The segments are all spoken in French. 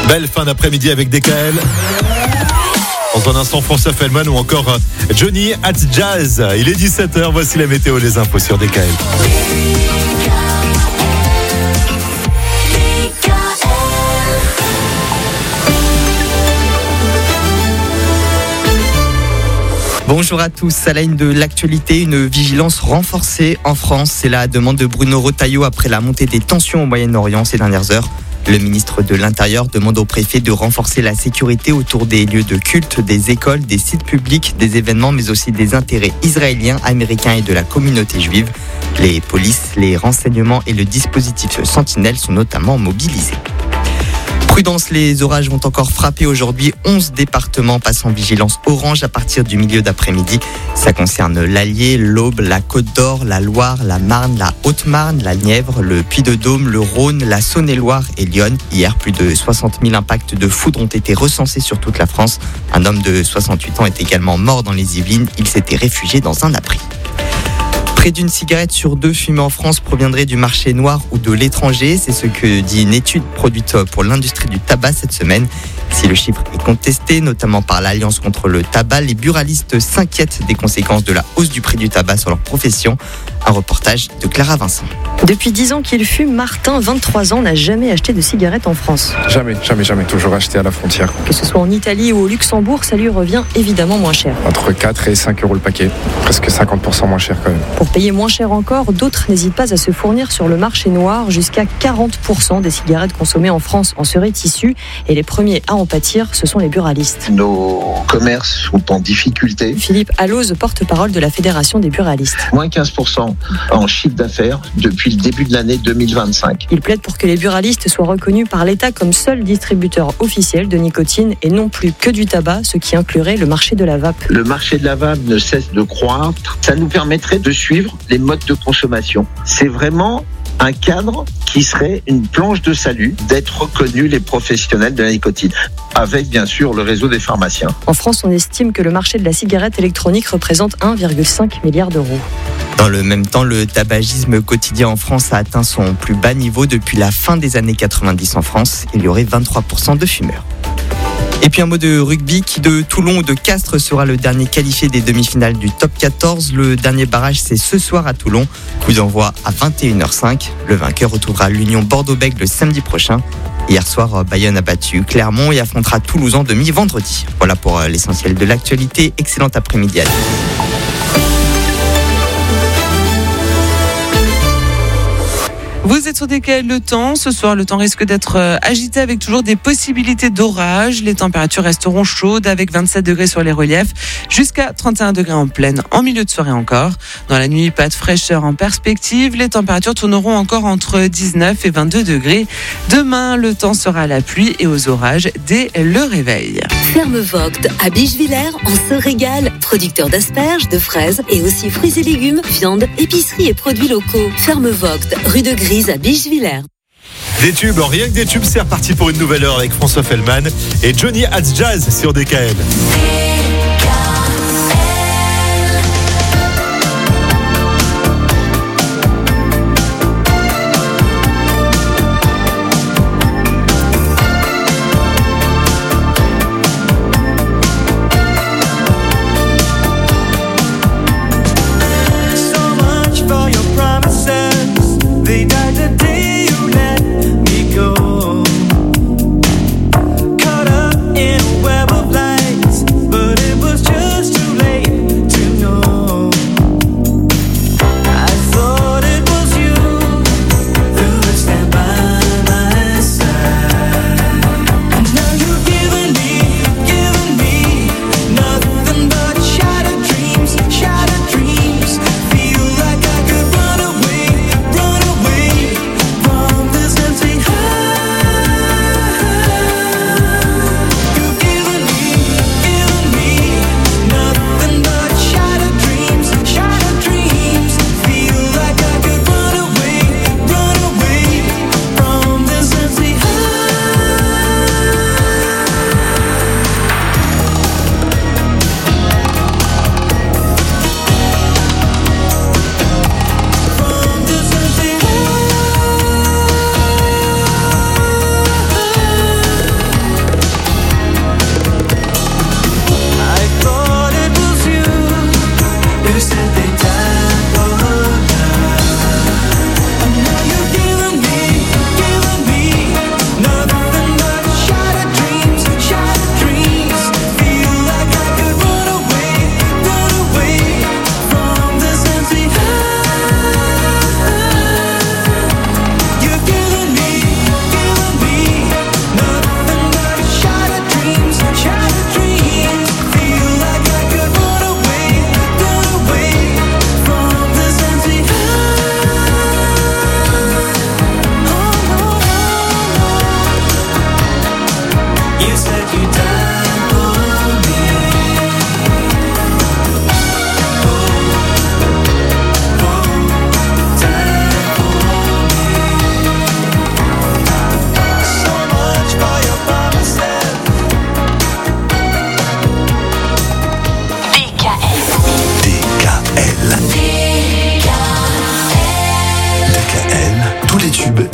Belle fin d'après-midi avec DKL. Dans un instant, François Fellman ou encore Johnny at Jazz. Il est 17h, voici la météo, les infos sur DKL. Bonjour à tous, à la une de l'actualité, une vigilance renforcée en France. C'est la demande de Bruno Retailleau après la montée des tensions au Moyen-Orient ces dernières heures. Le ministre de l'Intérieur demande au préfet de renforcer la sécurité autour des lieux de culte, des écoles, des sites publics, des événements, mais aussi des intérêts israéliens, américains et de la communauté juive. Les polices, les renseignements et le dispositif Sentinelle sont notamment mobilisés. Prudence, les orages vont encore frapper aujourd'hui. 11 départements passent en vigilance orange à partir du milieu d'après-midi. Ça concerne l'Allier, l'Aube, la Côte d'Or, la Loire, la Marne, la Haute-Marne, la Nièvre, le Puy-de-Dôme, le Rhône, la Saône-et-Loire et Lyon. Hier, plus de 60 000 impacts de foudre ont été recensés sur toute la France. Un homme de 68 ans est également mort dans les Yvelines. Il s'était réfugié dans un abri. Près d'une cigarette sur deux fumée en France proviendrait du marché noir ou de l'étranger. C'est ce que dit une étude produite pour l'industrie du tabac cette semaine. Si le chiffre est contesté, notamment par l'Alliance contre le tabac, les buralistes s'inquiètent des conséquences de la hausse du prix du tabac sur leur profession. Un reportage de Clara Vincent. Depuis 10 ans qu'il fume, Martin, 23 ans, n'a jamais acheté de cigarette en France. Jamais. Toujours acheté à la frontière. Que ce soit en Italie ou au Luxembourg, ça lui revient évidemment moins cher. Entre 4 et 5 euros le paquet. Presque 50% moins cher quand même. Pour payer moins cher encore, d'autres n'hésitent pas à se fournir sur le marché noir. Jusqu'à 40% des cigarettes consommées en France en seraient issues. Et les premiers à en pâtir, ce sont les buralistes. Nos commerces sont en difficulté. Philippe Alloz, porte-parole de la Fédération des buralistes. Moins 15% en chiffre d'affaires depuis le début de l'année 2025. Il plaide pour que les buralistes soient reconnus par l'État comme seul distributeur officiel de nicotine et non plus que du tabac, ce qui inclurait le marché de la vape. Le marché de la vape ne cesse de croître. Ça nous permettrait de suivre les modes de consommation. C'est vraiment un cadre qui serait une planche de salut d'être reconnus les professionnels de la nicotine, avec bien sûr le réseau des pharmaciens. En France, on estime que le marché de la cigarette électronique représente 1,5 milliard d'euros. Dans le même temps, le tabagisme quotidien en France a atteint son plus bas niveau depuis la fin des années 90 en France. Il y aurait 23% de fumeurs. Et puis un mot de rugby, qui de Toulon ou de Castres sera le dernier qualifié des demi-finales du top 14. Le dernier barrage, c'est ce soir à Toulon. Coup d'envoi à 21h05. Le vainqueur retrouvera l'Union Bordeaux-Bègles le samedi prochain. Hier soir, Bayonne a battu Clermont et affrontera Toulouse en demi vendredi. Voilà pour l'essentiel de l'actualité. Excellent après-midi à tous. Vous êtes sur DKL le temps. Ce soir, le temps risque d'être agité avec toujours des possibilités d'orage. Les températures resteront chaudes avec 27 degrés sur les reliefs jusqu'à 31 degrés en plaine en milieu de soirée encore. Dans la nuit, pas de fraîcheur en perspective. Les températures tourneront encore entre 19 et 22 degrés. Demain, le temps sera à la pluie et aux orages dès le réveil. Ferme Vogt à Bichevillers, on se régale. Producteur d'asperges, de fraises et aussi fruits et légumes, viande, épicerie et produits locaux. Ferme Vogt, rue de Grise à Bichevillers. Des tubes, rien que des tubes, c'est reparti pour une nouvelle heure avec François Fellman et Johnny at Jazz sur DKL. Caught up in a web of lights, but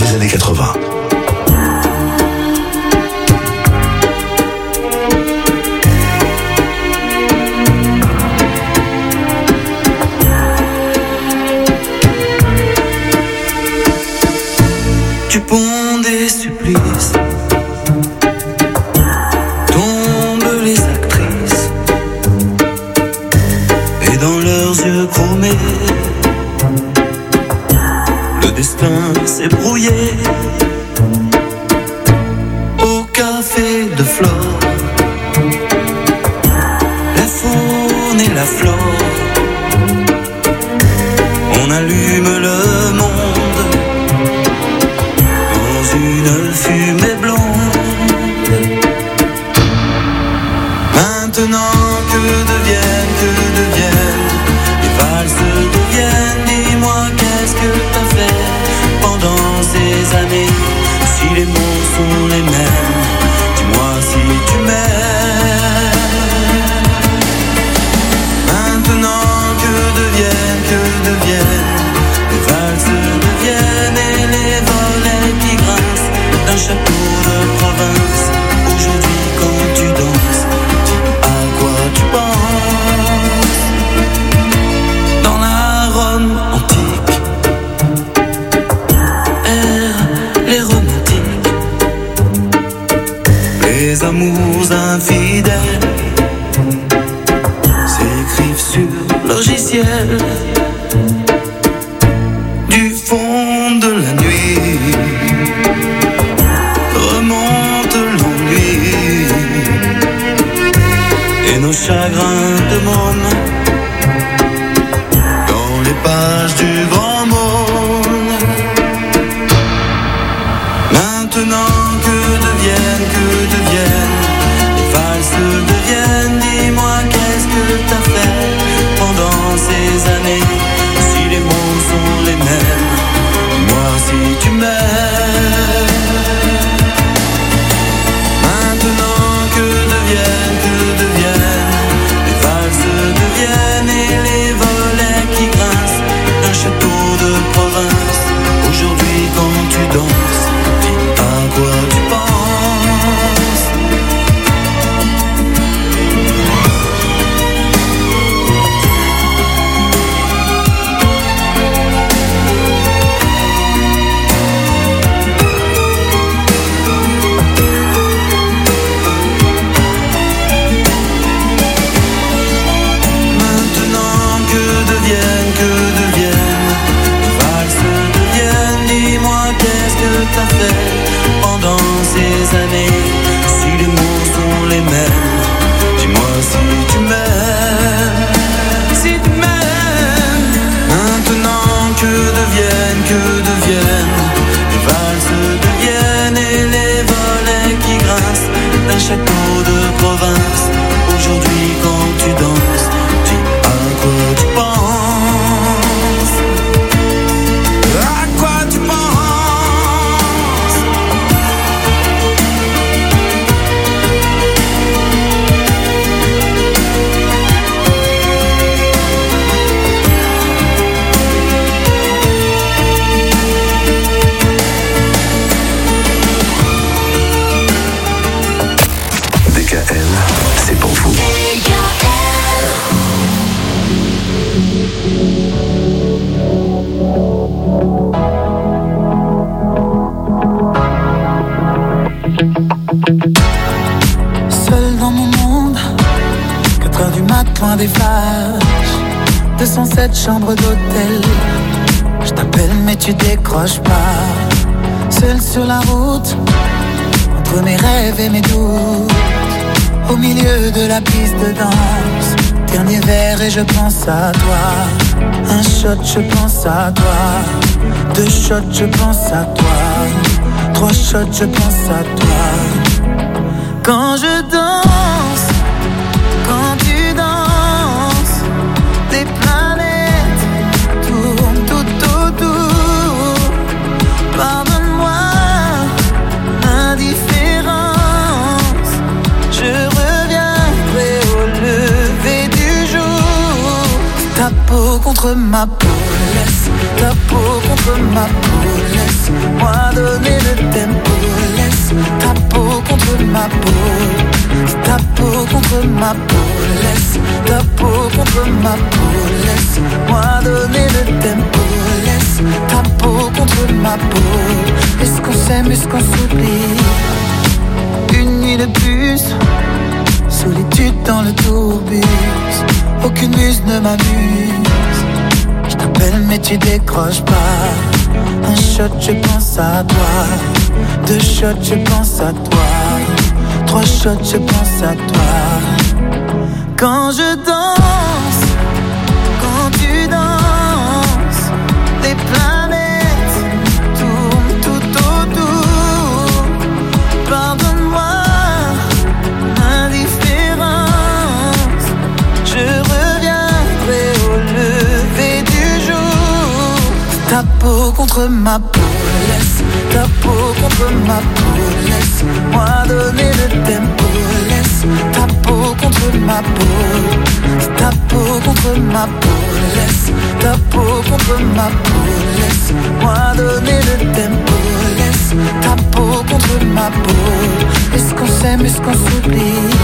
des années 80. Du pont des supplices tombent les actrices, et dans leurs yeux chromés le destin s'est brouillé. Au café de Flore, la faune et la flore, on allume le monde dans une fumée blonde. Maintenant que deviennent les valses deviennent. Dis-moi qu'est-ce que t'as fait pendant ces années? Si les mots sont les mêmes, dis-moi si tu m'aimes. Maintenant que deviennent les valses deviennent, et les volets qui grincent d'un château de province. Aujourd'hui quand tu danses, à quoi tu penses? Dans la Rome antique errent les romantiques, les amours infidèles s'écrivent sur logiciel. Du fond de la nuit remonte l'ennui et nos chagrins de môme dans les pages du grand monde. Maintenant que deviennent les valses deviennent. Dis-moi qu'est-ce que t'as fait pendant ces années? Si les mots sont les mêmes, dis-moi si tu m'aimes. Maintenant que deviennent les valses deviennent, et les volets qui grincent d'un château de province. Aujourd'hui quand tu danses, dis à quoi tu penses? T'as fait pendant ces années? Si les mots sont les mêmes, dis-moi si tu m'aimes. Si tu m'aimes. Maintenant que deviennent les valses deviennent, et les volets qui grincent d'un château de province. Aujourd'hui quand tu danses, dis à quoi tu penses? À quoi tu penses? C'est pour vous. Seul dans mon monde, 4h du mat, loin des flashs, 207 chambres d'hôtel. Je t'appelle mais tu décroches pas. Seul sur la route, entre mes rêves et mes doutes, au milieu de la piste de danse. Dernier verre et je pense à toi. Un shot, je pense à toi. 2 shots, je pense à toi. 3 shots, je pense à toi. Quand je danse, quand tu danses, des planètes tournent tout autour. Pardonne-moi l'indifférence, je reviendrai au lever du jour. Ta peau contre ma peau, laisse ta peau contre ma peau, laisse-moi de peau. Ta peau contre ma peau. Laisse ta peau contre ma peau. Laisse-moi donner le tempo. Laisse ta peau contre ma peau. Est-ce qu'on s'aime, est-ce qu'on s'oublie? Une nuit de plus, solitude dans le tourbus. Aucune muse ne m'amuse. Je t'appelle mais tu décroches pas. Un shot, je pense à toi. 2 shots, je pense à toi. 3 shots, je pense à toi. Quand je danse, quand tu danses, les planètes tournent tout autour. Pardonne-moi l'indifférence. Je reviendrai au lever du jour. Ta peau contre ma peau. Laisse ta peau contre ma peau. Laisse-moi donner le tempo. Laisse ta peau contre ma peau. Ta peau contre ma peau. Laisse ta peau contre ma peau. Laisse-moi donner le tempo. Laisse ta peau contre ma peau. Est-ce qu'on s'aime, est-ce qu'on s'oublie?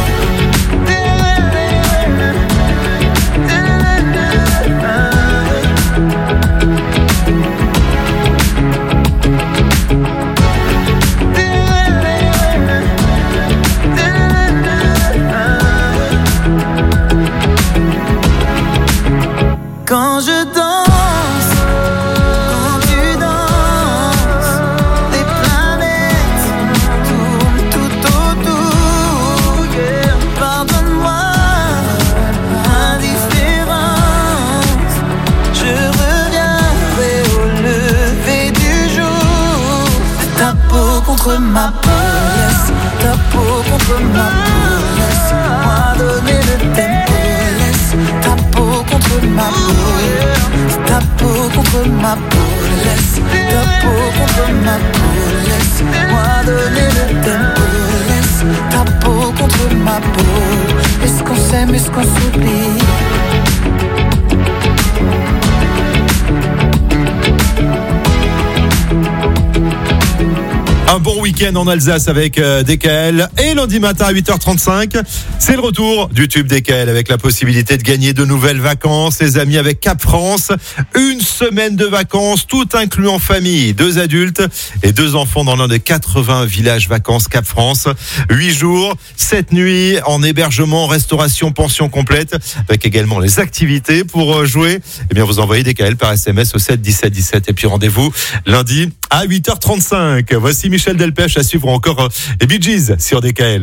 Quand je danse, quand tu danses, les planètes tournent tout autour. Yeah. Pardonne-moi l'indifférence. Je reviendrai au lever du jour. Ta peau contre ma peau. Laisse ta peau contre ma peau. Laisse-moi donner le tempo. Laisse ta peau contre ma peau. Ta peau contre ma peau. Laisse ta peau contre ma peau. Laisse-moi donner le tempo. Laisse ta peau contre ma peau. Est-ce qu'on s'aime, est-ce qu'on s'oublie? Un bon week-end en Alsace avec DKL. Et lundi matin à 8h35, c'est le retour du tube DKL avec la possibilité de gagner de nouvelles vacances. Les amis, avec Cap France, une semaine de vacances, tout inclus en famille. 2 adultes et 2 enfants dans l'un des 80 villages vacances Cap France. 8 jours, 7 nuits en hébergement, restauration, pension complète, avec également les activités pour jouer. Eh bien, vous envoyez DKL par SMS au 7 17 17. Et puis rendez-vous lundi à 8h35. Voici Michel Delpech à suivre encore les Bee Gees sur DKL.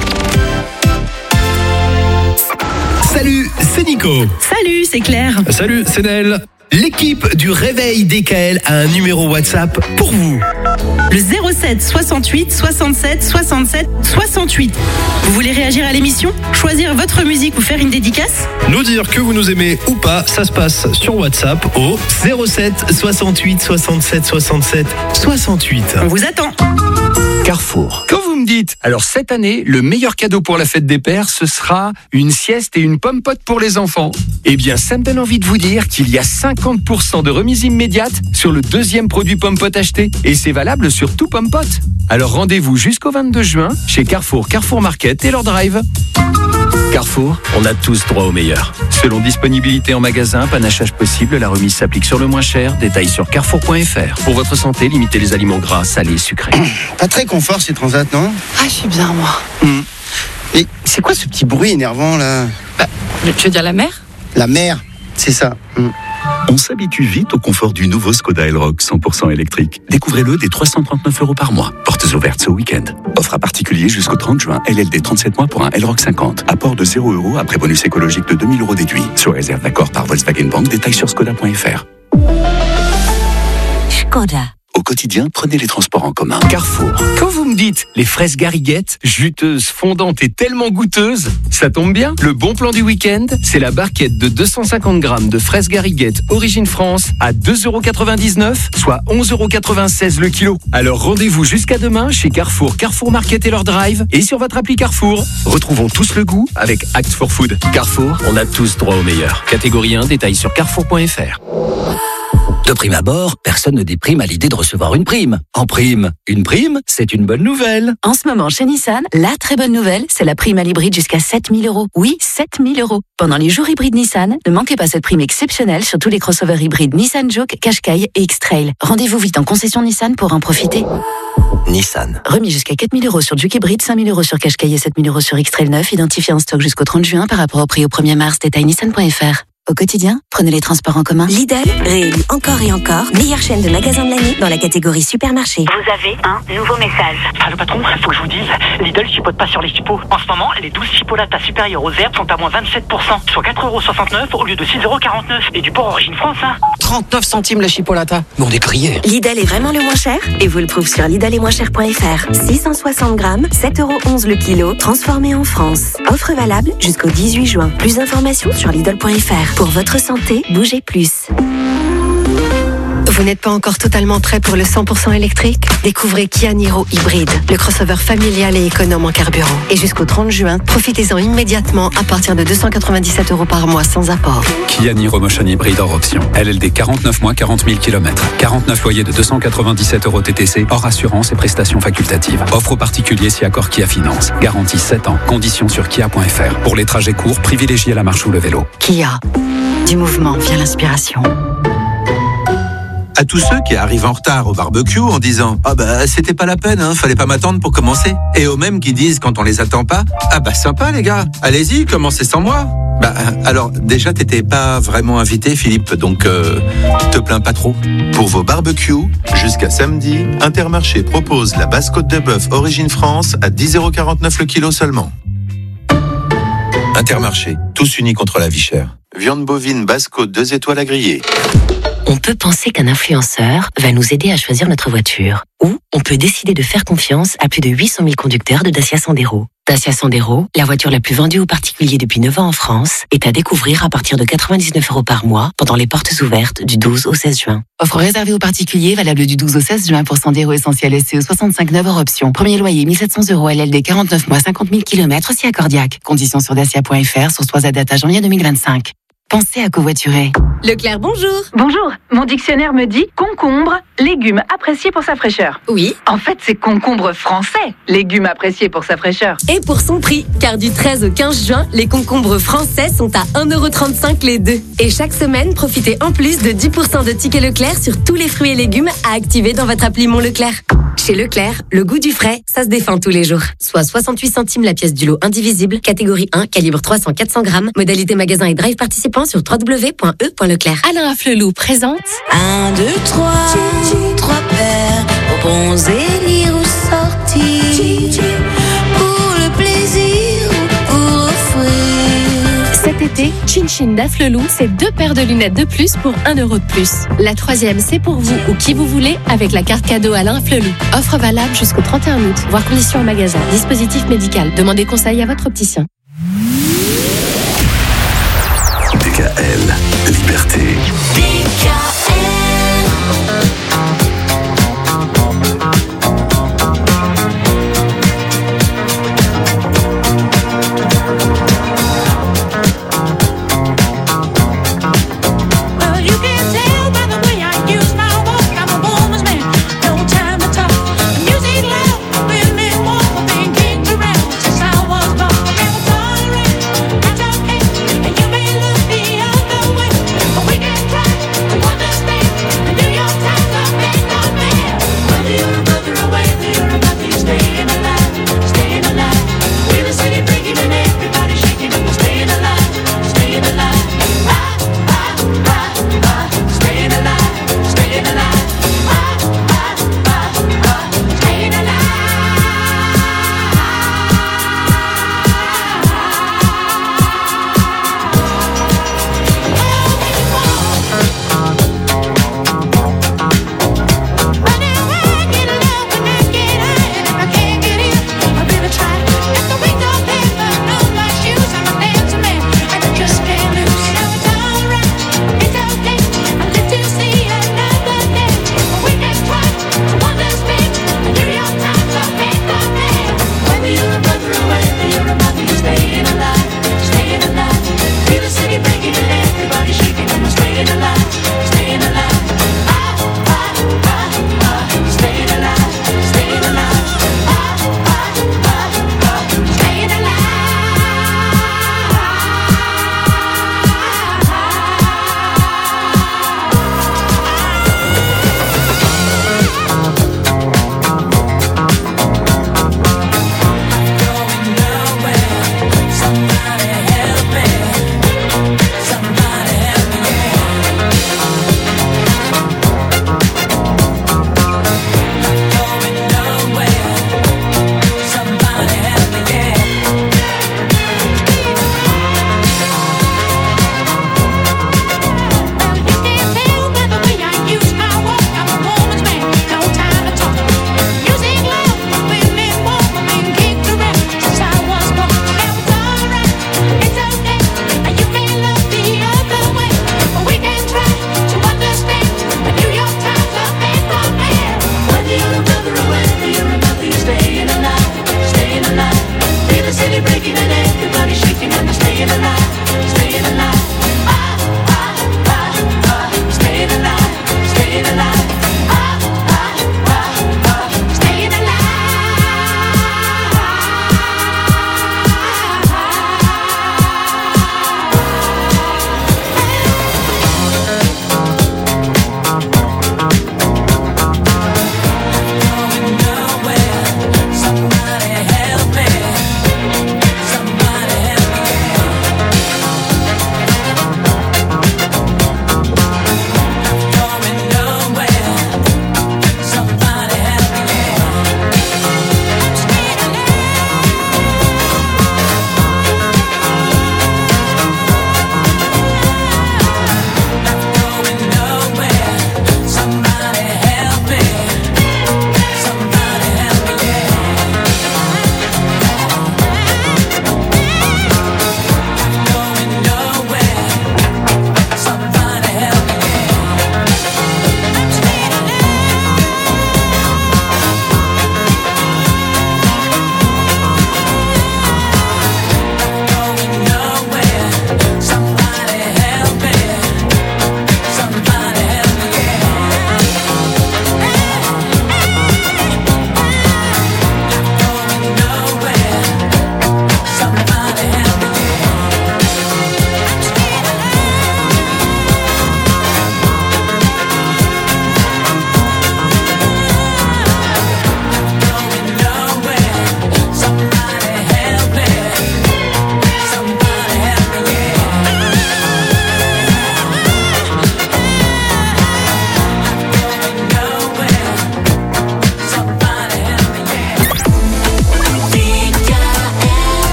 Salut, c'est Nico. Salut, c'est Claire. Salut, c'est Nel. L'équipe du Réveil DKL a un numéro WhatsApp pour vous. Le 07 68 67 67 68. Vous voulez réagir à l'émission? Choisir votre musique ou faire une dédicace? Nous dire que vous nous aimez ou pas, ça se passe sur WhatsApp au 07 68 67 67 68. On vous attend. Carrefour. Quand vous me dites, alors cette année, le meilleur cadeau pour la fête des pères, ce sera une sieste et une pomme pote pour les enfants. Eh bien, ça me donne envie de vous dire qu'il y a 50% de remise immédiate sur le 2e produit pomme pote acheté. Et c'est valable sur tout pomme pote. Alors rendez-vous jusqu'au 22 juin chez Carrefour, Carrefour Market et leur drive. Carrefour, on a tous droit au meilleur. Selon disponibilité en magasin, panachage possible, la remise s'applique sur le moins cher. Détails sur carrefour.fr. Pour votre santé, limitez les aliments gras, salés, sucrés. Pas très confort ces transats, non? Ah, je suis bien, moi. Mais c'est quoi ce petit bruit énervant, là? Tu veux dire la mer? La mer, c'est ça. On s'habitue vite au confort du nouveau Skoda Elroq 100% électrique. Découvrez-le dès 339 € par mois. Portes ouvertes ce week-end. Offre à particulier jusqu'au 30 juin. LLD 37 mois pour un Elroq 50. Apport de 0 € après bonus écologique de 2000 € déduit. Sur réserve d'accord par Volkswagen Bank. Détails sur skoda.fr. Skoda. Au quotidien, prenez les transports en commun. Carrefour. Quand vous me dites les fraises Gariguette, juteuses, fondantes et tellement goûteuses, ça tombe bien. Le bon plan du week-end, c'est la barquette de 250 grammes de fraises Gariguette origine France à 2,99 €, soit 11,96 € le kilo. Alors rendez-vous jusqu'à demain chez Carrefour, Carrefour Market et leur drive et sur votre appli Carrefour. Retrouvons tous le goût avec Act for Food. Carrefour, on a tous droit au meilleur. Catégorie 1, détails sur carrefour.fr. De prime abord, personne ne déprime à l'idée de recevoir une prime. En prime, une prime, c'est une bonne nouvelle. En ce moment, chez Nissan, la très bonne nouvelle, c'est la prime à l'hybride jusqu'à 7 000 €. Oui, 7 000 €. Pendant les jours hybrides Nissan, ne manquez pas cette prime exceptionnelle sur tous les crossovers hybrides Nissan Juke, Qashqai et X-Trail. Rendez-vous vite en concession Nissan pour en profiter. Nissan. Remis jusqu'à 4 000 € sur Juke hybride, 5 000 € sur Qashqai et 7 000 € sur X-Trail 9, identifié en stock jusqu'au 30 juin par rapport au prix au 1er mars. Détail nissan.fr. Au quotidien, prenez les transports en commun. Lidl, réélu encore et encore, meilleure chaîne de magasins de l'année dans la catégorie supermarché. Vous avez un nouveau message. Allô patron, faut que je vous dise, Lidl chipote pas sur les chipots. En ce moment, les 12 chipolatas supérieures aux herbes sont à moins 27%, soit 4,69 € au lieu de 6,49 € et du port origine France. 39 centimes la chipolata. Mais on est grillés. Lidl est vraiment le moins cher et vous le prouve sur lidlesetmoincher.fr. 660 grammes, 7,11 € le kilo, transformé en France. Offre valable jusqu'au 18 juin. Plus d'informations sur lidl.fr. Pour votre santé, bougez plus. Vous n'êtes pas encore totalement prêt pour le 100% électrique? Découvrez Kia Niro Hybride, le crossover familial et économe en carburant. Et jusqu'au 30 juin, profitez-en immédiatement à partir de 297 € par mois sans apport. Kia Niro Motion Hybride hors option. LLD 49 mois, 40 000 km. 49 loyers de 297 € TTC, hors assurance et prestations facultatives. Offre aux particuliers si accord Kia Finance. Garantie 7 ans. Conditions sur kia.fr. Pour les trajets courts, privilégiez la marche ou le vélo. Kia. Du mouvement vient l'inspiration. À tous ceux qui arrivent en retard au barbecue en disant « Ah bah c'était pas la peine, fallait pas m'attendre pour commencer ». Et aux mêmes qui disent quand on les attend pas « Ah bah sympa les gars, allez-y, commencez sans moi ». Bah alors déjà t'étais pas vraiment invité Philippe, donc te plains pas trop. Pour vos barbecues, jusqu'à samedi, Intermarché propose la basse côte de bœuf Origine France à 10,49 € le kilo seulement. Intermarché, tous unis contre la vie chère. Viande bovine basse côte 2 étoiles à griller. On peut penser qu'un influenceur va nous aider à choisir notre voiture. Ou on peut décider de faire confiance à plus de 800 000 conducteurs de Dacia Sandero. Dacia Sandero, la voiture la plus vendue aux particuliers depuis 9 ans en France, est à découvrir à partir de 99 € par mois pendant les portes ouvertes du 12 au 16 juin. Offre réservée aux particuliers, valable du 12 au 16 juin pour Sandero Essentiel SCE 65 hors option. Premier loyer 1700 € LLD 49 mois 50 000 km si accordiaque. Conditions sur dacia.fr, source 3 à date à janvier 2025. Pensez à covoiturer. Leclerc, bonjour. Bonjour, mon dictionnaire me dit concombre, légume apprécié pour sa fraîcheur. Oui. En fait, c'est concombre français, légume apprécié pour sa fraîcheur. Et pour son prix, car du 13 au 15 juin, les concombres français sont à 1,35 € les deux. Et chaque semaine, profitez en plus de 10% de tickets Leclerc sur tous les fruits et légumes à activer dans votre appli Mon Leclerc. Chez Leclerc, le goût du frais, ça se défend tous les jours. Soit 68 centimes la pièce du lot indivisible, catégorie 1, calibre 300-400 grammes, modalité magasin et drive participant sur www.e.leclerc. Alain Flelou présente 1, 2, 3, 3 paires, aux bons élire ou sortir, pour le plaisir ou pour offrir. Cet été, Chin Chin d'Afflelou, c'est 2 paires de lunettes de plus pour 1 € de plus. La 3e, c'est pour vous ou qui vous voulez avec la carte cadeau Alain Flelou. Offre valable jusqu'au 31 août. Voir conditions en magasin. Dispositif médical. Demandez conseil à votre opticien. DKL, liberté. We can try to understand.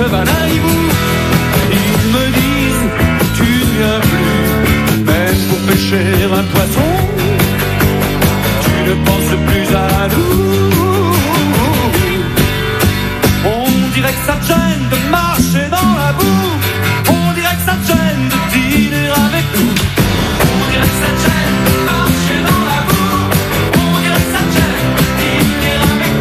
cheval à hibou. Ils me disent, tu ne viens plus, même pour pêcher un poisson. Tu ne penses plus à nous. On dirait que ça te gêne de marcher dans la boue. On dirait que ça te gêne de dîner avec nous. On dirait que ça te gêne de marcher dans la boue. On dirait que ça te gêne de dîner avec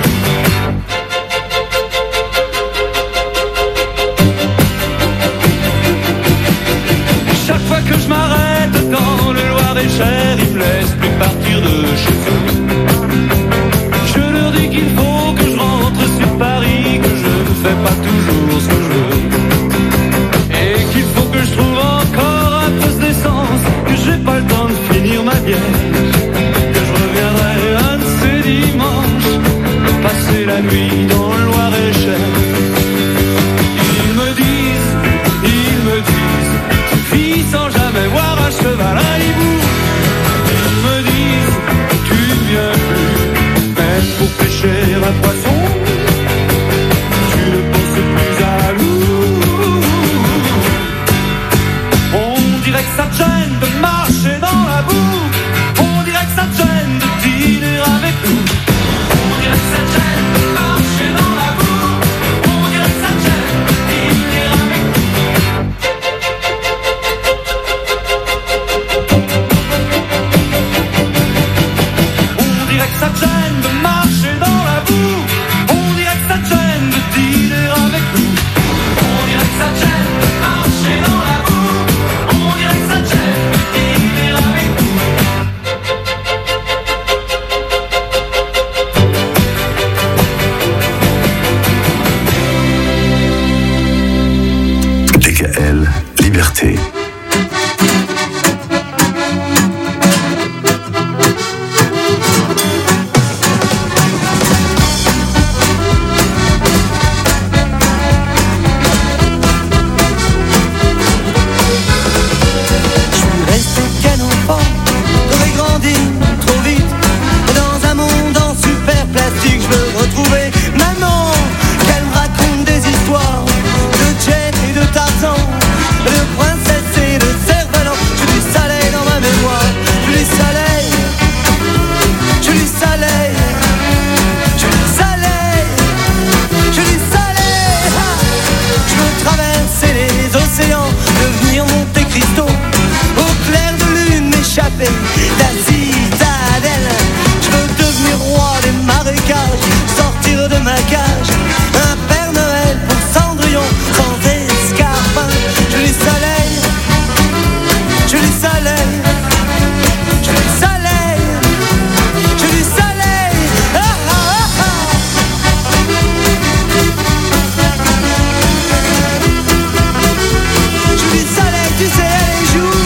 nous. Chaque fois que je m'arrête dans le Loir-et-Cher, ils me laissent plus partir de chez eux. Je leur dis qu'il faut que je rentre sur Paris, que je ne fais pas toujours ce que je veux. Et qu'il faut que je trouve encore un peu d'essence, que j'ai pas le temps de finir ma bière, que je reviendrai un de ces dimanches, passer la nuit dans le Loir-et-Cher. Ils me disent, tu vis sans jamais voir un cheval à hibou. Ils me disent, tu ne viens plus, même pour pêcher un poisson. Tu ne penses plus à nous. On dirait que ça te gêne de marcher dans la boue. On dirait que ça te gêne de dîner avec nous. On dirait que ça te gêne de marcher dans la boue. On dirait que ça te gêne de dîner avec nous. On dirait que ça te gêne de marcher dans la boue. On dirait que ça te gêne de dîner avec nous. On dirait que ça te gêne de marcher dans la boue. On dirait que ça te gêne de dîner avec nous. DKL, liberté. Resté qu'un enfant, j'aurais grandi trop vite. Et dans un monde en super plastique, je veux retrouver maman. Qu'elle me raconte des histoires de Jane et de Tarzan, de princesse et de cerf-volant. Je lui salais dans ma mémoire, je lui salais, je lui salais, je lui salais, je lui salais. Ah, je veux traverser les océans, devenir Monte Cristo. Au clair de lune m'échapper la citadelle. Je veux devenir roi des marécages, sortir de ma cage. Un Père Noël pour Cendrillon, sans escarpin. Je lui salais, je lui salais, je lui salais, je lui salais. Ah, ah, ah, ah. Je lui salais, tu sais, les joues,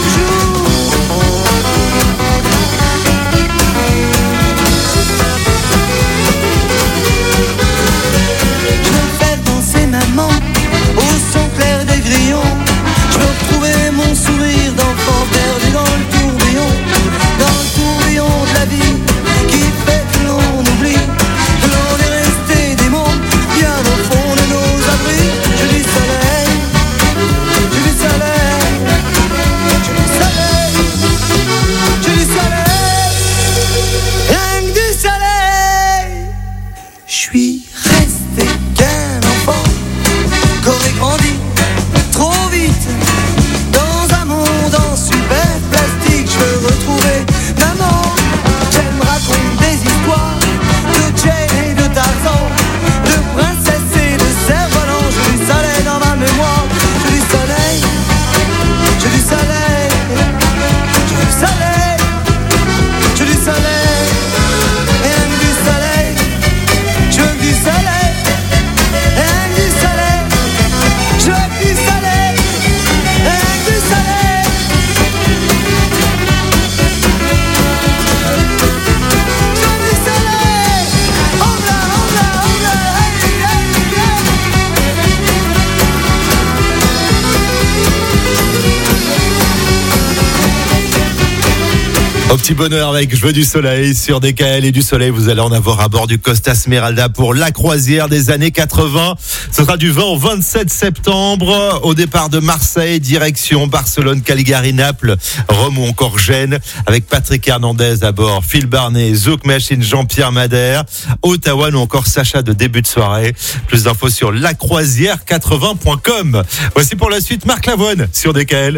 je veux faire danser maman au son clair des grillons. Je veux retrouver mon sourire d'enfant perdu dans le tourbillon de la vie qui fait que l'on oublie que l'on est resté des mondes bien au fond de nos abris. Je lui salais, je lui salais, je lui salais, je lui salais, rien que du soleil. Je suis resté qu'un enfant, qu'aurait grandi trop vite. Dans un monde en super plastique, je veux retrouver maman. Qu'elle me raconte des histoires de Jane et de Tarzan, de princesse et de cerf-volant. Je lui salais dans ma mémoire, je lui salais, je lui salais, je lui salais, je lui salais, rien que du soleil, je veux que du soleil. Au petit bonheur avec Je veux du soleil sur DKL, et du soleil vous allez en avoir à bord du Costa Smeralda pour la croisière des années 80. Ce sera du 20 au 27 septembre au départ de Marseille, direction Barcelone, Cagliari, Naples, Rome ou encore Gênes, avec Patrick Hernandez à bord, Phil Barnet, Zouk Machine, Jean-Pierre Madère, Ottawa ou encore Sacha de début de soirée. Plus d'infos sur lacroisière80.com. Voici pour la suite Marc Lavoine sur DKL.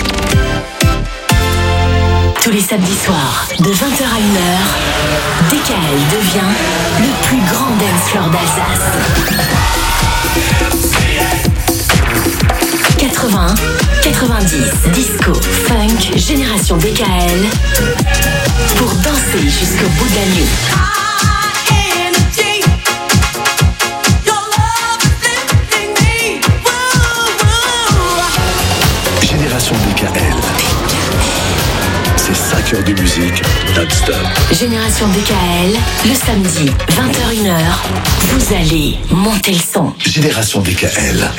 Tous les samedis soirs, de 20h à 1h, DKL devient le plus grand dance floor d'Alsace. 80, 90, disco, funk, génération DKL, pour danser jusqu'au bout de la nuit. Génération DKL. C'est 5 heures de musique non-stop. Génération DKL, le samedi, 20h-1h, vous allez monter le son. Génération DKL.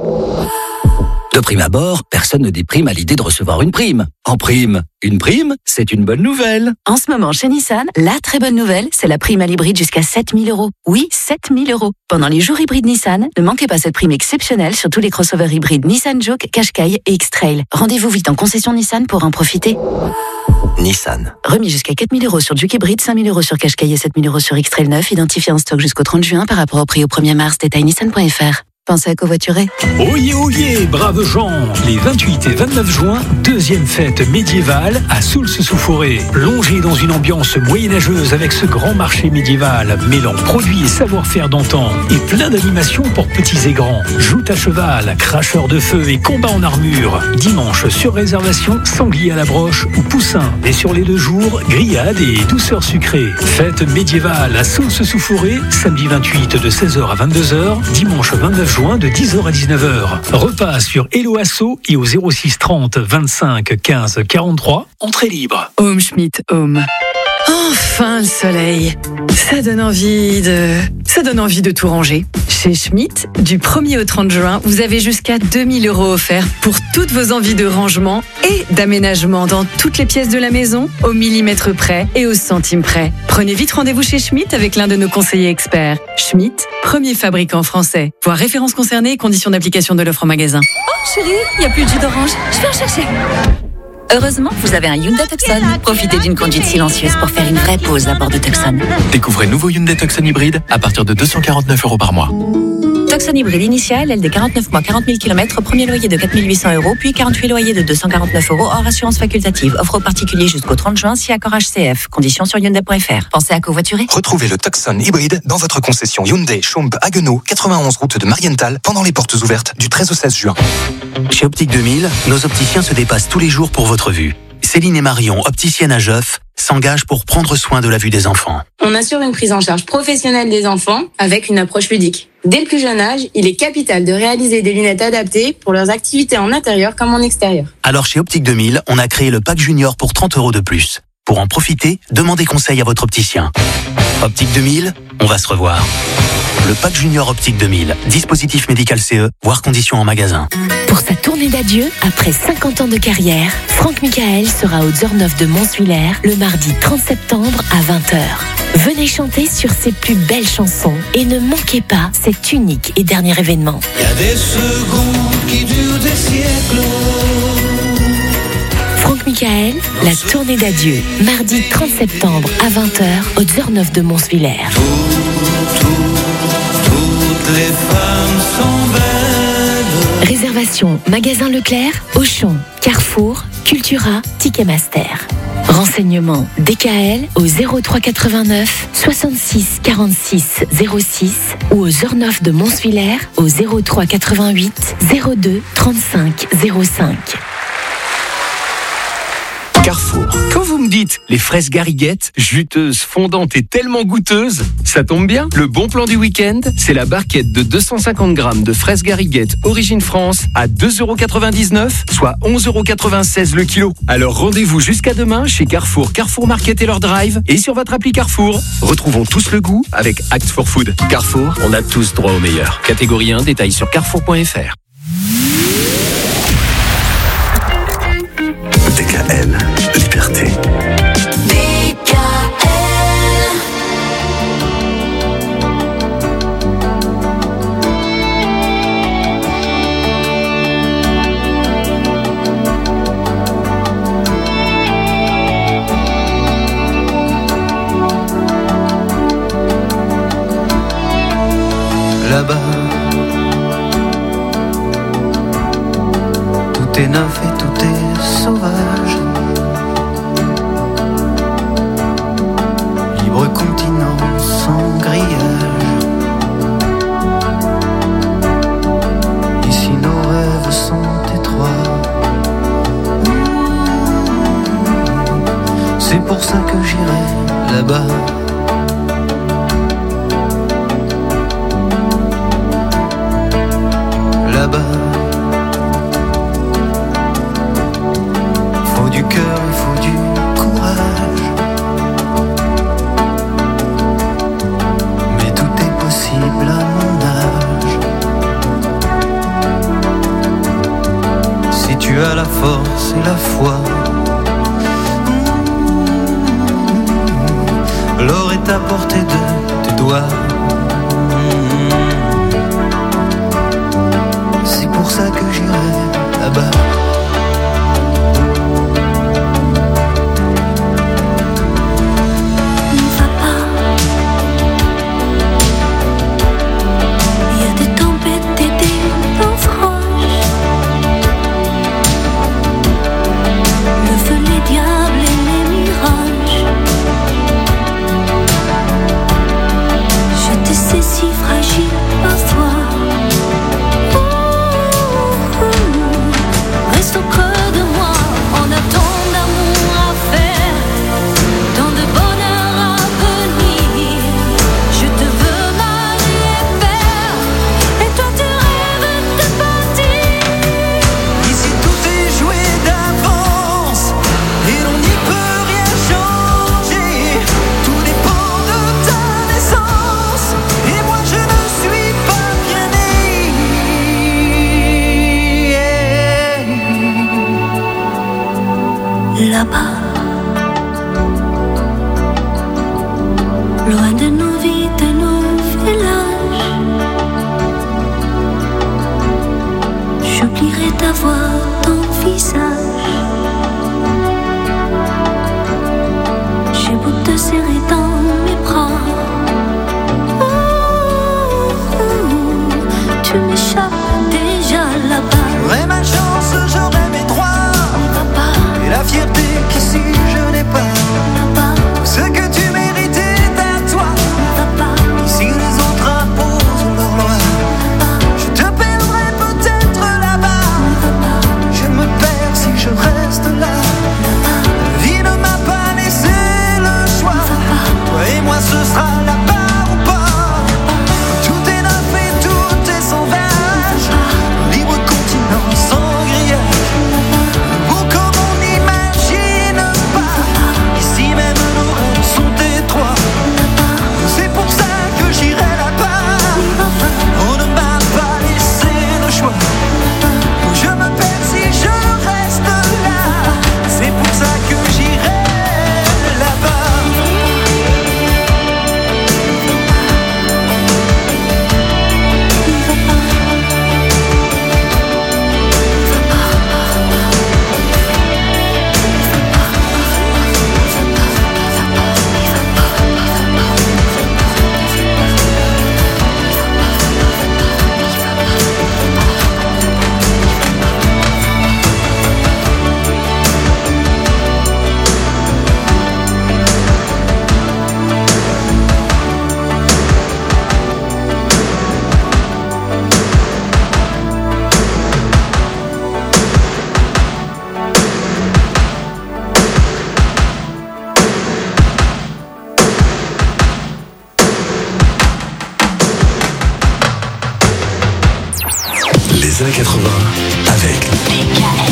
De prime abord, personne ne déprime à l'idée de recevoir une prime. En prime, une prime, c'est une bonne nouvelle. En ce moment, chez Nissan, la très bonne nouvelle, c'est la prime à l'hybride jusqu'à 7 000 €. Oui, 7 000 €. Pendant les jours hybrides Nissan, ne manquez pas cette prime exceptionnelle sur tous les crossovers hybrides Nissan Juke, Qashqai et X-Trail. Rendez-vous vite en concession Nissan pour en profiter. Nissan. Remis jusqu'à 4 000 € sur Juke hybride, 5 000 € sur Qashqai et 7 000 € sur X-Trail 9, identifié en stock jusqu'au 30 juin par rapport au prix au 1er mars. Détail nissan.fr. Pensez à covoiturer. Oyez, oyez, braves gens. Les 28 et 29 juin, deuxième fête médiévale à Soultz-sous-Forêt. Plongez dans une ambiance moyenâgeuse avec ce grand marché médiéval, mêlant produits et savoir-faire d'antan. Et plein d'animations pour petits et grands. Joute à cheval, cracheur de feu et combat en armure. Dimanche, sur réservation, sanglier à la broche ou poussin. Et sur les 2 jours, grillade et douceur sucrée. Fête médiévale à Soultz-sous-Forêt, samedi 28 de 16h à 22h, dimanche 29 juin de 10h à 19h. Repas sur Hello Asso et au 06 30 25 15 43. Entrée libre. Home Schmidt Home. Enfin le soleil. Ça donne envie de tout ranger. Chez Schmidt, du 1er au 30 juin, vous avez jusqu'à 2 000 € offerts pour toutes vos envies de rangement et d'aménagement dans toutes les pièces de la maison, au millimètre près et au centime près. Prenez vite rendez-vous chez Schmidt avec l'un de nos conseillers experts. Schmidt, premier fabricant français. Voir références concernées et conditions d'application de l'offre en magasin. Oh chérie, il n'y a plus de jus d'orange. Je vais en chercher. Heureusement, vous avez un Hyundai Tucson. Profitez d'une conduite silencieuse pour faire une vraie pause à bord de Tucson. Découvrez le nouveau Hyundai Tucson hybride à partir de 249 € par mois. Tucson hybride initial, LD 49 mois, 40 000 km, premier loyer de 4 800 €, puis 48 loyers de 249 € hors assurance facultative. Offre aux particuliers jusqu'au 30 juin, si accord HCF. Conditions sur Hyundai.fr. Pensez à covoiturer. Retrouvez le Tucson hybride dans votre concession Hyundai Schomp Haguenau, 91 route de Marienthal, pendant les portes ouvertes du 13 au 16 juin. Chez Optique 2000, nos opticiens se dépassent tous les jours pour votre vue. Céline et Marion, opticiennes à Joff, s'engagent pour prendre soin de la vue des enfants. On assure une prise en charge professionnelle des enfants avec une approche ludique. Dès le plus jeune âge, il est capital de réaliser des lunettes adaptées pour leurs activités en intérieur comme en extérieur. Alors chez Optique 2000, on a créé le pack junior pour 30 € de plus. Pour en profiter, demandez conseil à votre opticien. Optique 2000, on va se revoir. Le pack junior Optique 2000, dispositif médical CE, voire conditions en magasin. Pour sa tournée d'adieu, après 50 ans de carrière, Franck Michael sera au Zorneuf de Monswiller le mardi 30 septembre à 20h. Venez chanter sur ses plus belles chansons et ne manquez pas cet unique et dernier événement. Il y a des secondes qui durent des siècles. Franck Michael, la tournée d'adieu, mardi 30 septembre à 20h au Zorneuf de Monswiller. Toutes les femmes sont belles. Réservation magasin Leclerc, Auchan, Carrefour, Cultura, Ticketmaster. Renseignements DKL au 03 89 66 46 06 ou au Zorneuf de Monswiller au 03 88 02 35 05. Carrefour. Quand vous me dites les fraises Gariguette, juteuses, fondantes et tellement goûteuses, ça tombe bien. Le bon plan du week-end, c'est la barquette de 250 grammes de fraises Gariguette Origine France à 2,99 €, soit 11,96 € le kilo. Alors rendez-vous jusqu'à demain chez Carrefour, Carrefour Market et leur drive et sur votre appli Carrefour. Retrouvons tous le goût avec Act for Food. Carrefour, on a tous droit au meilleur. Catégorie 1, détail sur carrefour.fr. DKL, liberté. là-bas. Tout est neuf et tout est sauvage. Libre continent sans grillage. Ici nos rêves sont étroits. C'est pour ça que j'irai là-bas. Là-bas, faut du cœur, il faut du courage. Mais tout est possible à mon âge. Si tu as la force et la foi, l'or est à portée de tes doigts. C'est pour ça que j'irai là-bas. Là-bas, loin de nos vies, de nos villages, j'oublierai d'avoir ton visage. J'ai beau te serrer dans mes bras, tu m'échappes déjà là-bas. J'aurais ma chance, j'aurais mes droits. Et la fierté qu'ici je n'ai pas. Ce que tu méritais à toi. Ici les autres imposent leur loi. Je te perdrai peut-être là-bas. Je me perds si je reste là. La vie ne m'a pas laissé le choix. Toi et moi ce sera là-bas ou pas. Tout est neuf et tout est sauvage. Libre continent sans grillage. Les années 80 avec DKL.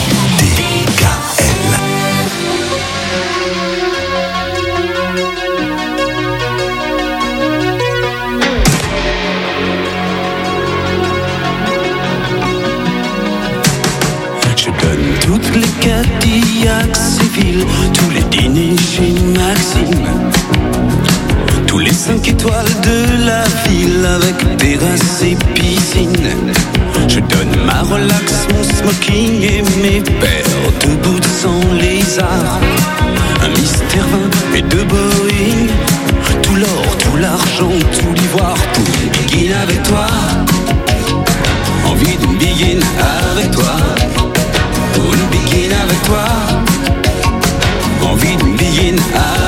Je donne toutes les Cadillacs Séville, tous les dîners chez Maxime, tous les 5 étoiles de la ville avec terrasse et piscine. Je donne ma relax, mon smoking et mes paires de boots sans lézard. Un Mystère 20 et 2 Boeing, tout l'or, tout l'argent, tout l'ivoire pour begin avec toi.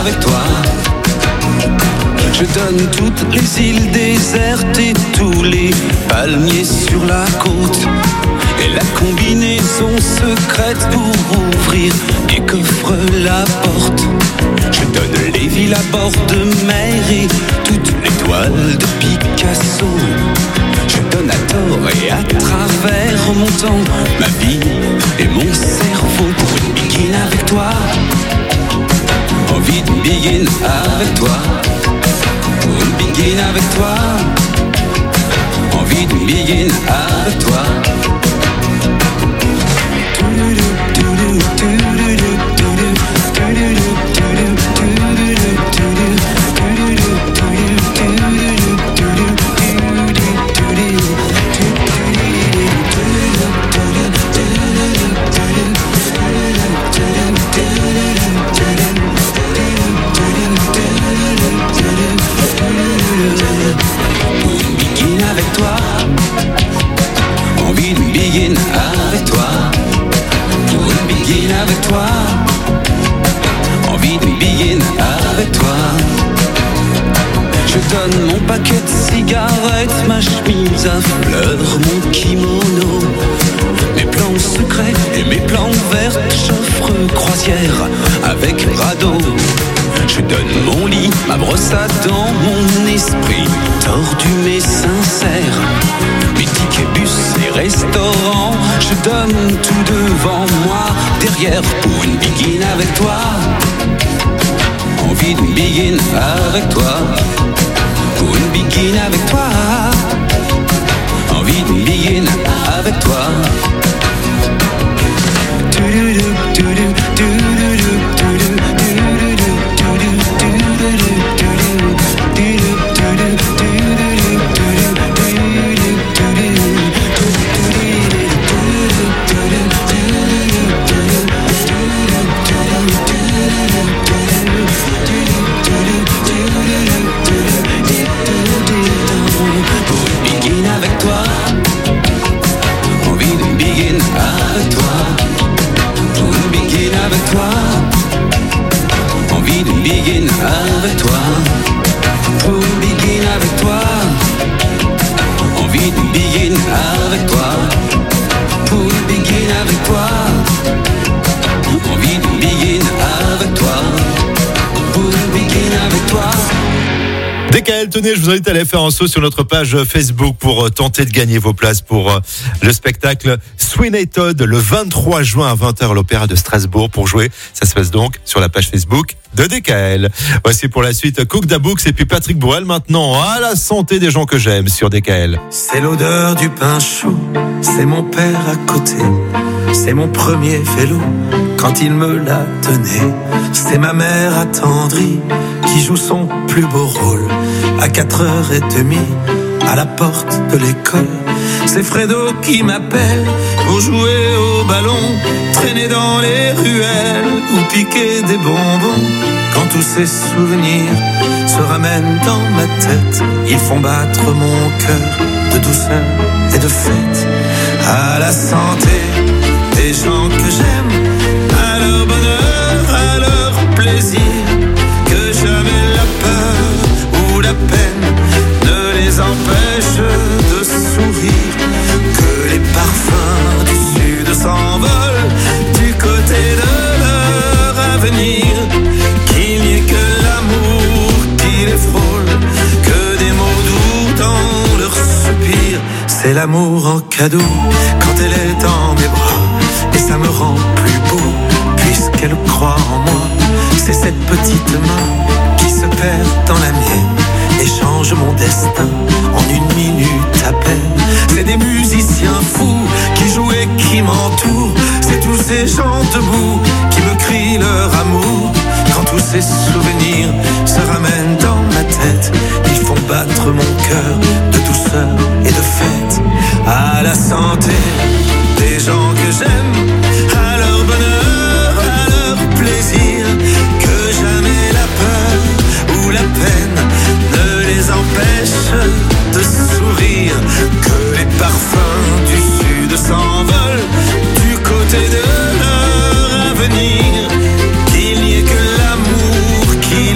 avec toi. Je donne toutes les îles désertes et tous les palmiers sur la côte. Et la combinaison secrète pour ouvrir des coffres la porte. Je donne les villes à bord de mer et toutes les toiles de Picasso. Je donne à tort et à travers mon temps, ma vie et mon cerveau pour une biguine avec toi. Envie d'une biguine avec toi. Pour une biguine avec toi. Envie d'une biguine avec toi. Avec toi, envie d'une biguine avec toi. Pour une biguine avec toi, envie d'une biguine avec toi. Je donne mon paquet de cigarettes, ma chemise à fleurs, mon kimono, mes plans secrets et mes plans verts, j'offre croisière avec radeau. Je donne mon lit, ma brosse à dents, mon esprit tordu mais sincère. Mes tickets bus et restaurants, je donne tout devant moi, derrière pour une biguine avec toi. Envie d'une biguine avec toi. Pour une biguine avec toi. Envie d'une biguine avec toi. Envie d'une biguine avec toi. Pour une biguine avec toi. Envie d'une biguine avec toi. Pour une biguine avec toi. Envie d'une biguine avec toi. Pour une biguine avec toi. DKL, tenez, je vous invite à aller faire un saut sur notre page Facebook pour tenter de gagner vos places pour le spectacle Sweeney Todd le 23 juin à 20h à l'Opéra de Strasbourg pour jouer. Ça se passe donc sur la page Facebook de DKL. Voici pour la suite Cook Dabooks et puis Patrick Bruel maintenant à la santé des gens que j'aime sur DKL. C'est l'odeur du pain chaud, c'est mon père à côté, c'est mon premier vélo quand il me l'a donné. C'est ma mère attendrie qui joue son plus beau rôle à 4h30 à la porte de l'école. C'est Fredo qui m'appelle pour jouer au ballon, traîner dans les ruelles ou piquer des bonbons. Quand tous ces souvenirs se ramènent dans ma tête, ils font battre mon cœur de douceur et de fête. À la santé des gens que j'aime, à leur bonheur, à leur plaisir, que jamais la peur ou la peine ne les empêche de sourire, que les parfums du sud s'envolent du côté de leur avenir, qu'il n'y ait que l'amour qui les frôle, que des mots doux dans leurs soupirs. C'est l'amour en cadeau quand elle est dans mes bras, et ça me rend plus beau puisqu'elle croit en moi. C'est cette petite main qui se perd dans la mienne et change mon destin en une minute à peine. C'est des musiciens fous qui jouent et qui m'entourent. C'est tous ces gens debout qui me crient leur amour. Quand tous ces souvenirs se ramènent dans ma tête, ils font battre mon cœur de douceur et de fête. À la santé des gens que j'aime, à leur bonheur, à leur plaisir, que jamais la peur ou la peine ne les empêche de sourire, que les parfums du sud s'envolent du côté de leur avenir, qu'il n'y ait que l'amour qui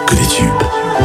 que des tubes.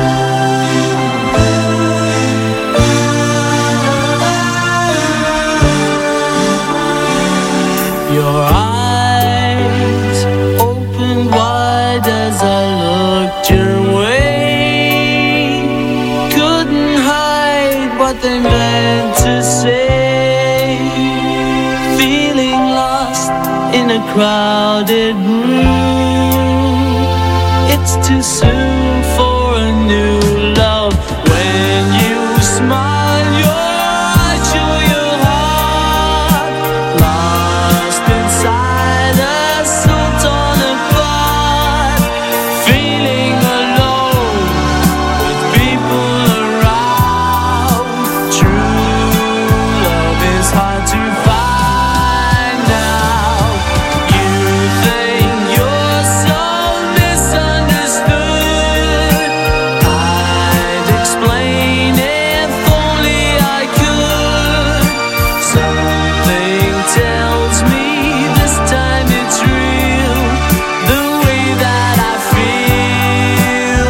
Your eyes open wide as I looked your way. Couldn't hide what they meant to say. Feeling lost in a crowded room. It's too soon for a new love. When you smile, your eyes show your heart. Lost inside a soul torn apart. Feeling alone with people around. True love is hard to find now. You think you're so misunderstood. I'd explain if only I could. Something tells me this time it's real. The way that I feel.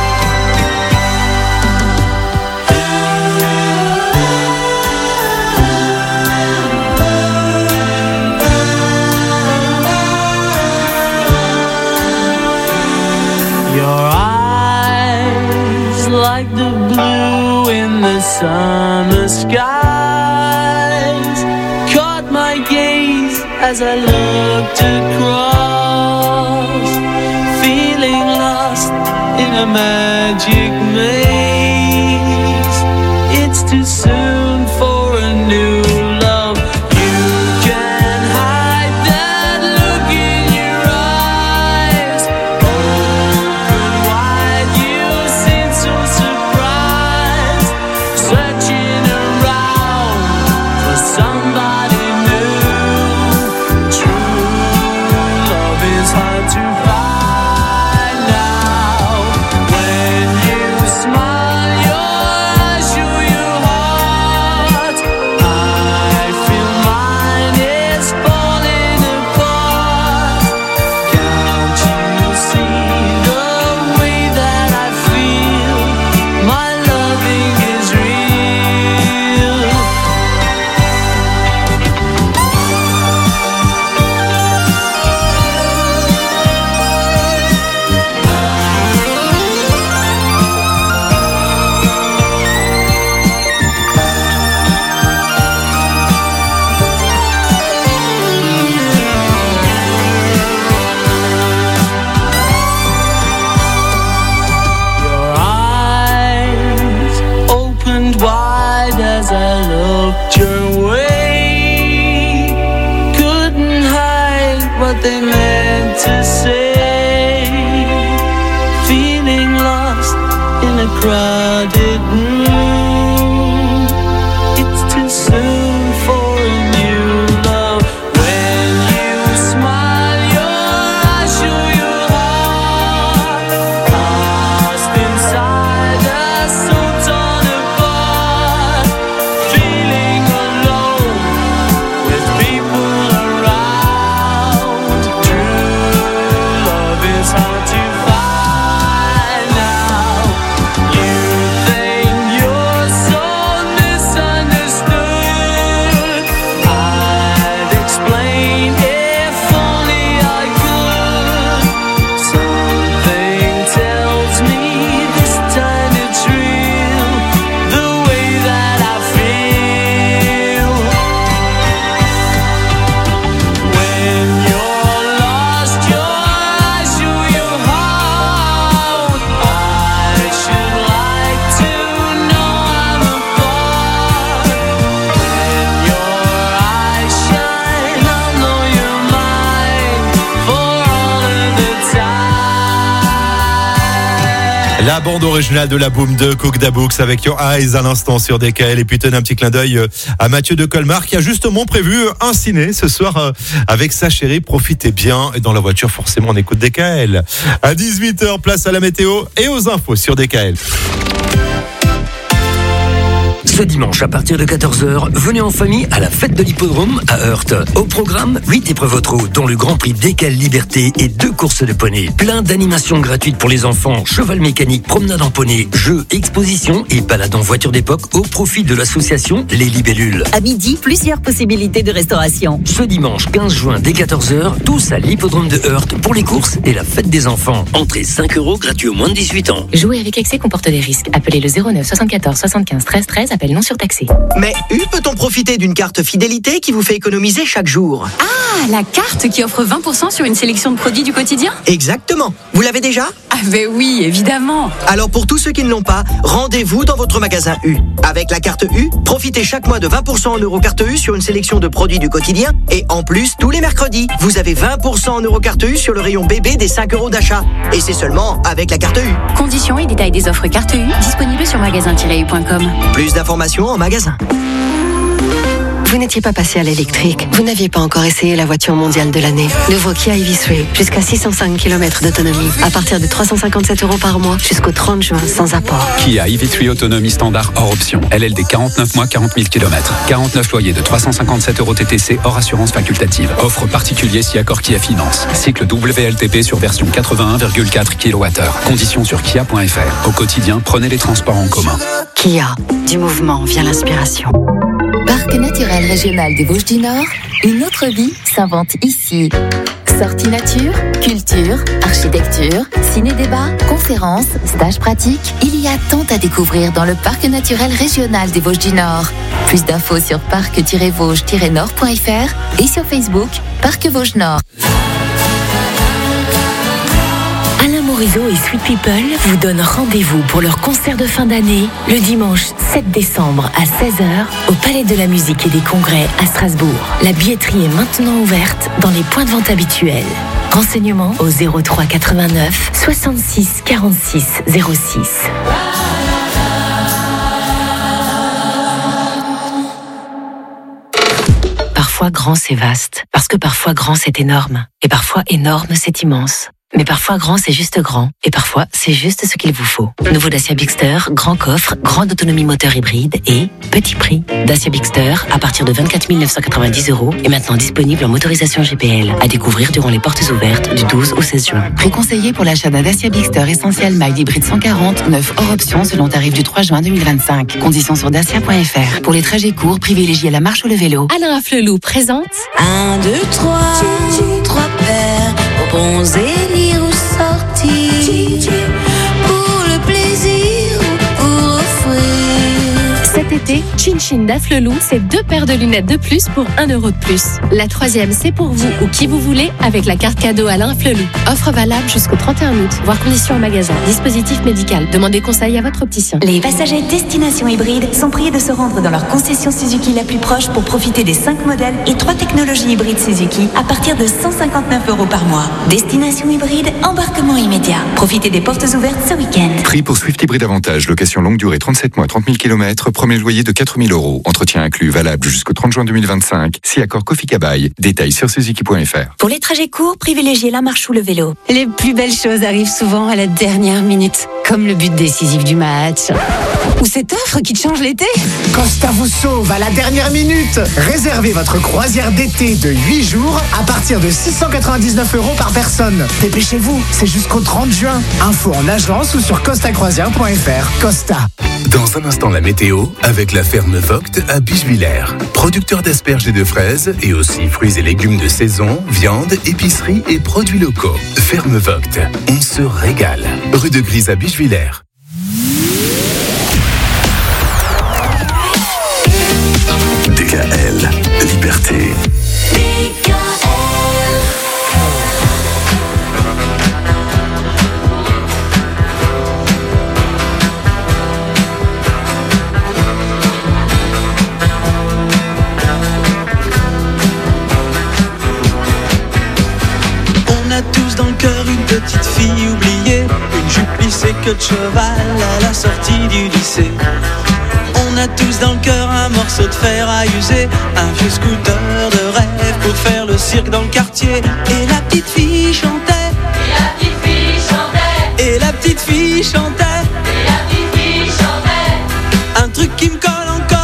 Your eyes like the blue in the summer skies caught my gaze as I looked across, feeling lost in a magic maze. It's too soon for a new love. You can hide that look in your eyes. Open wide, you seem so surprised, searching around for somebody new. True love is hard to find now. When you smile, your eyes show your heart. I feel mine is falling apart. Can't you see the way that I feel? My loving is real. Your eyes opened wide as I looked your way. Couldn't hide what they meant to say. Feeling lost in a crowded room. It's too soon for a new love. When you smile, your eyes show your heart. Lost inside a soul torn apart. Feeling alone with people around. True love is hard to find now. You think you're so misunderstood. I'd explain if only I could. Something tells me this time it's real. The way that I feel. When you're lost, your eyes show your heart. I should like to know I'm apart. When your eyes shine, I'll know you're mine for all of the time. La bande originale de la Boom de Cook Dabooks avec Your Eyes à l'instant sur DKL. Et puis tenez un petit clin d'œil à Mathieu de Colmar qui a justement prévu un ciné ce soir avec sa chérie. Profitez bien. Et dans la voiture, forcément, on écoute DKL. À 18h, place à la météo et aux infos sur DKL. Ce dimanche, à partir de 14h, venez en famille à la fête de l'hippodrome à Heurt. Au programme, 8 épreuves auto, dont le Grand Prix DKL Liberté et 2 courses de poney. Plein d'animations gratuites pour les enfants, cheval mécanique, promenade en poney, jeux, expositions et balades en voiture d'époque au profit de l'association Les Libellules. À midi, plusieurs possibilités de restauration. Ce dimanche 15 juin dès 14h, tous à l'hippodrome de Heurt pour les courses et la fête des enfants. Entrée 5 € gratuit aux moins de 18 ans. Jouer avec excès comporte des risques. Appelez le 09 74 75 13 13, appel non surtaxé. Mais peut-on profiter d'une carte fidélité qui vous fait économiser chaque jour? Ah, la carte qui offre 20% sur une sélection de produits du quotidien? Exactement. Vous l'avez déjà? Ah ben oui, évidemment. Alors pour tous ceux qui ne l'ont pas, rendez-vous dans votre magasin U. Avec la carte U, profitez chaque mois de 20% en Eurocarte U sur une sélection de produits du quotidien. Et en plus, tous les mercredis, vous avez 20% en Eurocarte U sur le rayon bébé des 5 € d'achat. Et c'est seulement avec la carte U. Conditions et détails des offres carte U disponibles sur magasin-u.com. Plus d'informations en magasin. Vous n'étiez pas passé à l'électrique. Vous n'aviez pas encore essayé la voiture mondiale de l'année. Nouveau Kia EV3, jusqu'à 605 km d'autonomie. À partir de 357 € par mois, jusqu'au 30 juin, sans apport. Kia EV3 autonomie standard hors option. LLD 49 mois, 40 000 km. 49 loyers de 357 € TTC hors assurance facultative. Offre particulier si accord Kia Finance. Cycle WLTP sur version 81,4 kWh. Conditions sur kia.fr. Au quotidien, prenez les transports en commun. Kia, du mouvement vient l'inspiration. Parc naturel régional des Vosges du Nord, une autre vie s'invente ici. Sorties nature, culture, architecture, ciné-débat, conférences, stages pratiques, il y a tant à découvrir dans le Parc naturel régional des Vosges du Nord. Plus d'infos sur parc-vosges-nord.fr et sur Facebook, Parc Vosges Nord. Alain Morisot et Sweet People vous donnent rendez-vous pour leur concert de fin d'année le dimanche 7 décembre à 16h au Palais de la Musique et des Congrès à Strasbourg. La billetterie est maintenant ouverte dans les points de vente habituels. Renseignements au 03 89 66 46 06. Parfois grand c'est vaste, parce que parfois grand c'est énorme, et parfois énorme c'est immense. Mais parfois grand c'est juste grand, et parfois c'est juste ce qu'il vous faut. Nouveau Dacia Bigster, grand coffre, grande autonomie moteur hybride et petit prix. Dacia Bigster à partir de 24 990 € est maintenant disponible en motorisation GPL. À découvrir durant les portes ouvertes du 12 au 16 juin. Préconseillé pour l'achat d'un Dacia Bigster Essentiel Mild Hybride 140, 9 hors option selon tarif du 3 juin 2025. Conditions sur dacia.fr. Pour les trajets courts, privilégiez la marche ou le vélo. Alain Afflelou présente 1, 2, 3, 3 paires, bons élire ou sortir, pour le plaisir ou pour offrir. cet été, Chin Chin d'Afflelou, c'est 2 paires de lunettes de plus pour 1 € de plus. La troisième, c'est pour vous ou qui vous voulez avec la carte cadeau Alain Afflelou. Offre valable jusqu'au 31 août. Voir conditions en magasin. Dispositif médical. Demandez conseil à votre opticien. Les passagers destination hybride sont priés de se rendre dans leur concession Suzuki la plus proche pour profiter des 5 modèles et 3 technologies hybrides Suzuki à partir de 159 € par mois. Destination hybride, embarquement immédiat. Profitez des portes ouvertes ce week-end. Prix pour Swift Hybride Avantage. Location longue durée 37 mois, 30 000 km. Premier loyer de 4 000 €. Entretien inclus, valable jusqu'au 30 juin 2025. Si accord Kofi Kabaï. Détails sur suzuki.fr. Pour les trajets courts, privilégiez la marche ou le vélo. Les plus belles choses arrivent souvent à la dernière minute, comme le but décisif du match. Ou cette offre qui te change l'été. Costa vous sauve à la dernière minute. Réservez votre croisière d'été de 8 jours à partir de 699 € par personne. Dépêchez-vous, c'est jusqu'au 30 juin. Info en agence ou sur costacroisière.fr. Costa. Dans un instant, la météo avec la ferme Vogt à Bichevillers. Producteur d'asperges et de fraises et aussi fruits et légumes de saison, viande, épicerie et produits locaux. Ferme Vogt, on se régale. Rue de Grise à Bichevillers. DKL, liberté. On a tous dans le cœur une petite fille oubliée, une jupe plissée queue de cheval à la sortie du lycée. On a tous dans le cœur un morceau de fer à user, un vieux scooter de rêve pour faire le cirque dans le quartier. Et la petite fille chantait, et la petite fille chantait, et la petite fille chantait, et la petite fille chantait. Un truc qui me colle encore.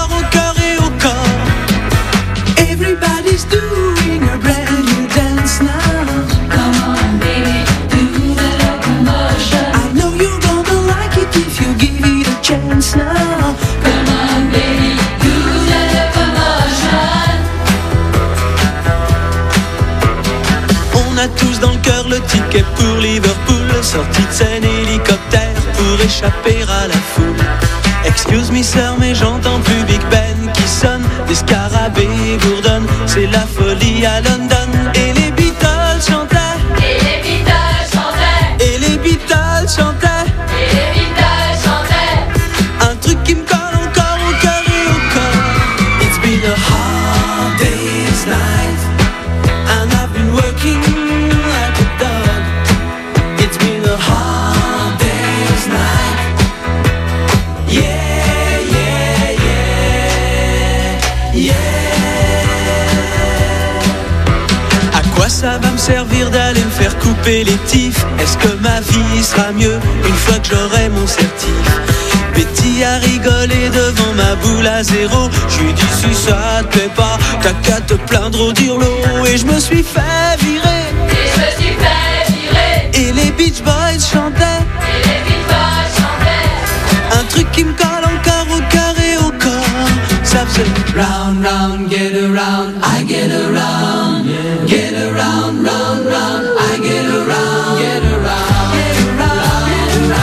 sortie de scène hélicoptère pour échapper à la foule. Excuse me sir, mais j'entends plus Big Ben qui sonne, des scarabées bourdonnent, c'est la folie à London. Et les Beatles chantaient, et les Beatles chantaient, et les Beatles chantaient, et les Beatles chantaient. Un truc qui me colle encore au cœur et au corps. It's been a hard day's night, and I've been working like a dog. It's been a hard day's night. Yeah, yeah, yeah, yeah. À quoi ça va me servir d'aller me faire couper les tifs? Est-ce que ma vie sera mieux une fois que j'aurai mon certif? Betty a rigolé devant ma boule à zéro. Je lui dis si ça te plaît pas, t'as qu'à te plaindre au dirlo. Et je me suis fait virer, Et je me suis fait virer, et les Beach Boys chantaient, et les Beach Boys chantaient. un truc qui me colle encore au cœur et au corps. Ça faisait round, round, get around, I get around, get around, round, round, I get around, get around, get around, get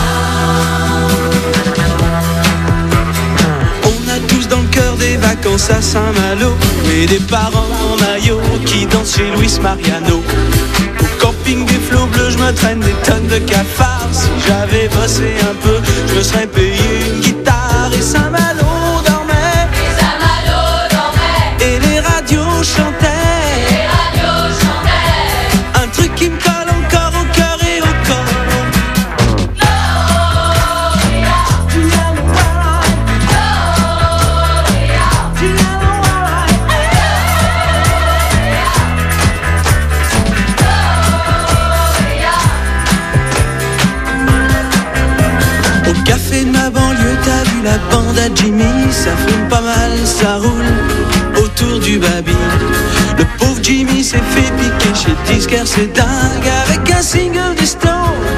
around. On a tous dans le cœur des vacances à Saint-Malo, et des parents en maillot qui dansent chez Luis Mariano. Au camping des flots bleus, je me traîne des tonnes de cafards. Si j'avais bossé un peu, je me serais payé une guitare. Et Saint-Malo dormait, Et Saint-Malo dormait, et les radios chantaient, et les radios chantaient. un truc qui me colle encore au cœur et au corps. Au café de ma banlieue, t'as vu la bande à Jimmy? Ça fume pas mal, ça roule autour du baby. Le pauvre Jimmy s'est fait piquer chez le disquaire, c'est dingue, avec un single des Stones.